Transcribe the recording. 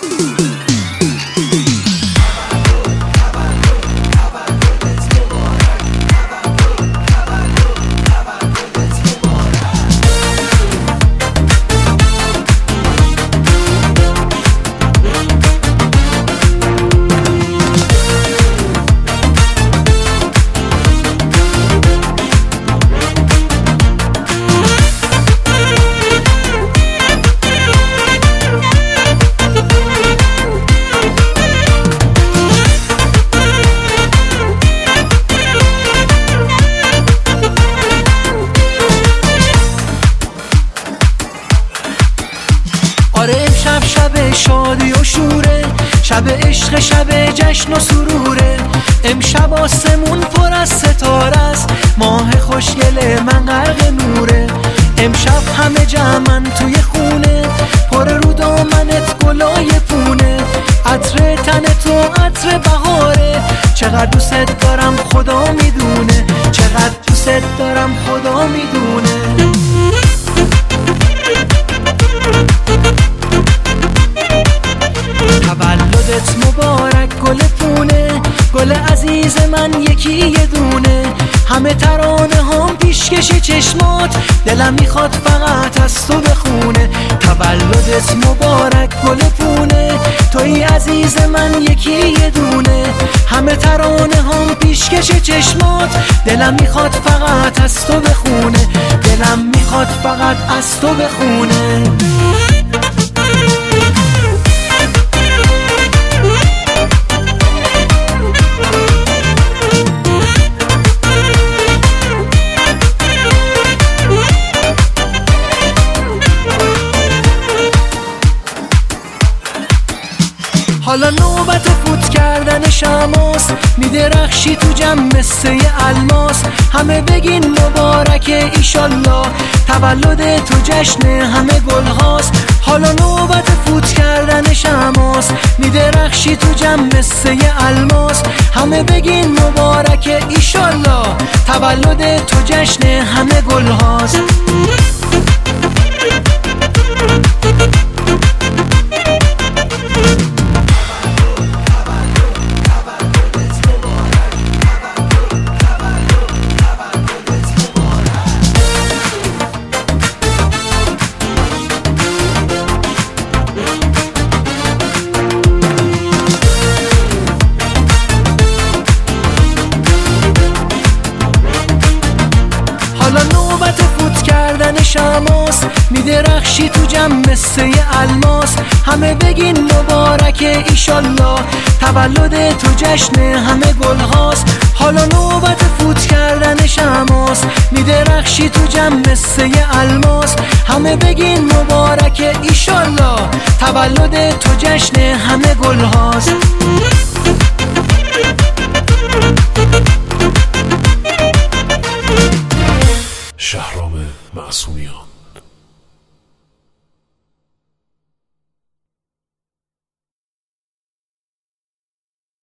امشب شب شادی و شوره، شب عشق، شب جشن و سروره. امشب آسمون پر از ستاره است، ماه خوشگل من غرق نوره. امشب همه جمعن توی خونه، پر رو دامنت گلای پونه. عطر تن تو عطر بهاره، چقدر دوست دارم خدا میدونه، چقدر دوست دارم خدا میدونه. تولدت مبارک گل پونه، گل عزیز من یکی یه دونه. همه ترانه هم پیشکش چشمات، دلم میخواد فقط از تو بخونه. تولدت مبارک گل پونه، توی عزیز من یکی یه دونه. همه ترانه هم پیشکش چشمات، دلم میخواد فقط از تو بخونه، دلم میخواد فقط از تو بخونه. حالا نوبت فوت کردن شماست، میدرخشی تو جمع مثل الماس. همه بگین مبارک ایشالله، تولد تو جشن همه گل هاست. حالا نوبت فوت کردن شماست، میدرخشی تو جمع مثل الماس. همه بگین مبارک ایشالله، تولد تو جشن همه گل هاست. حالا نوبت فوت کردن شماست، میدرخشی تو جمع مثل الماس. همه بگین مبارک ایشالله، تولد تو جشن همه گل هاست. حالا نوبت فوت کردن شماست، میدرخشی تو جمع مثل الماس. همه بگین مبارک ایشالله، تولد تو جشن همه گل هاست. شهرام معصومیان.